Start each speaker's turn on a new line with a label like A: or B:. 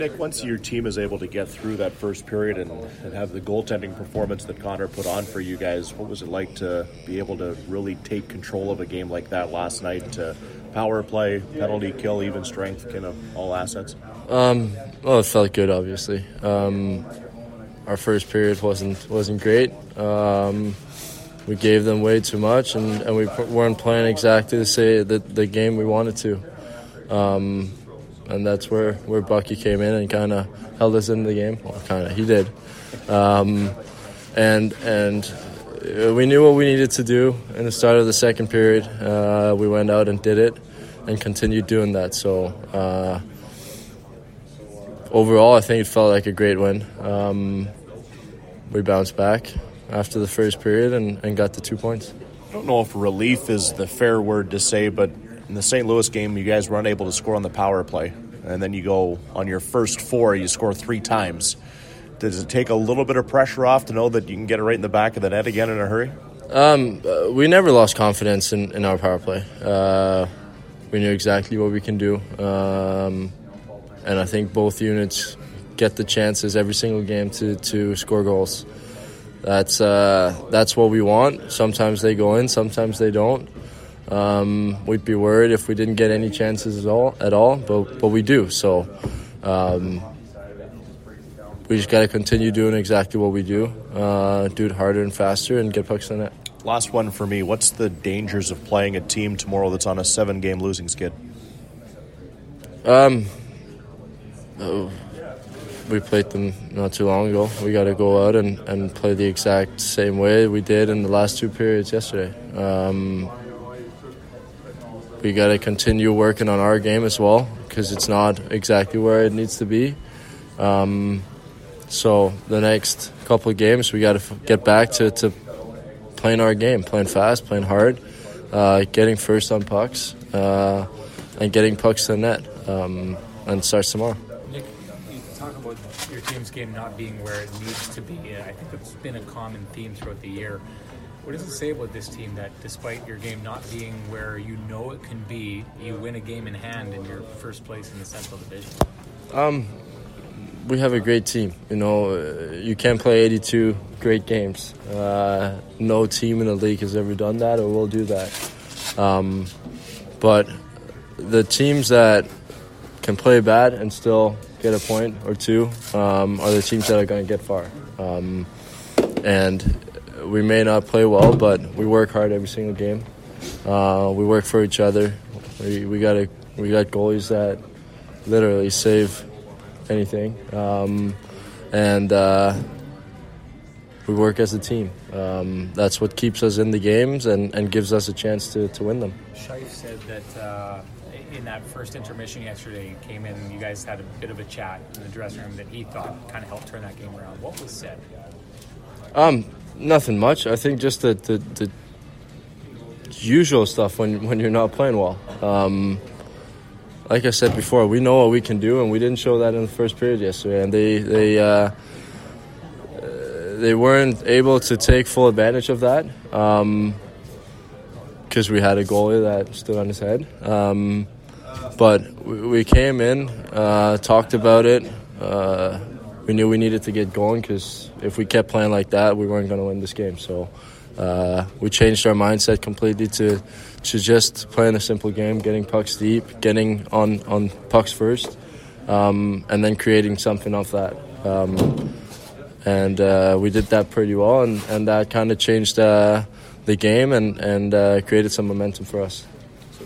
A: Nick, once your team is able to get through that first period and have the goaltending performance that Connor put on for you guys, what was it like to be able to really take control of a game like that last night? Power play, penalty kill, even strength, kind of all assets?
B: Well, it felt good, obviously. Our first period wasn't great. We gave them way too much, and we weren't playing exactly the game we wanted to. And that's where Bucky came in and kind of held us in the game. Well, he did. And we knew what we needed to do in the start of the second period. We went out and did it and continued doing that. So overall, I think it felt like a great win. We bounced back after the first period and got the 2 points.
A: I don't know if relief is the fair word to say, but in the St. Louis game, you guys were unable to score on the power play. And then you go on your first 4, you score 3 times. Does it take a little bit of pressure off to know that you can get it right in the back of the net again in a hurry?
B: We never lost confidence in our power play. We knew exactly what we can do. And I think both units get the chances every single game to score goals. That's what we want. Sometimes they go in, sometimes they don't. We'd be worried if we didn't get any chances at all, but we do. So we just got to continue doing exactly what we do, do it harder and faster, and get pucks in the net.
A: Last one for me. What's the dangers of playing a team tomorrow that's on a 7-game losing skid? We played them not too long ago. We got to go out and play the exact same way we did in the last 2 periods yesterday. We got to continue working on our game as well because it's not exactly where it needs to be. So the next couple of games, we got to get back to playing our game, playing fast, playing hard, getting first on pucks, and getting pucks to the net. And it starts tomorrow.
C: Nick, you talk about your team's game not being where it needs to be. I think it's been a common theme throughout the year. What does it say about this team that despite your game not being where you know it can be, you win a game in hand in your first place in the Central Division?
B: We have a great team. You know, you can't play 82 great games. No team in the league has ever done that or will do that. But the teams that can play bad and still get a point or two are the teams that are going to get far. And we may not play well, but we work hard every single game. We work for each other. We got goalies that literally save anything, and we work as a team. That's what keeps us in the games and gives us a chance to win them.
C: Scheif said that in that first intermission yesterday, he came in and you guys had a bit of a chat in the dressing room that he thought kind of helped turn that game around. What was said?
B: Nothing much. I think just the usual stuff when you're not playing well. Like I said before, we know what we can do, and we didn't show that in the first period yesterday. And they weren't able to take full advantage of that because we had a goalie that stood on his head. But we came in, talked about it. We knew we needed to get going because if we kept playing like that, we weren't going to win this game. So we changed our mindset completely to just playing a simple game, getting pucks deep, getting on pucks first, and then creating something off that. And we did that pretty well, and that kind of changed the game and created some momentum for us.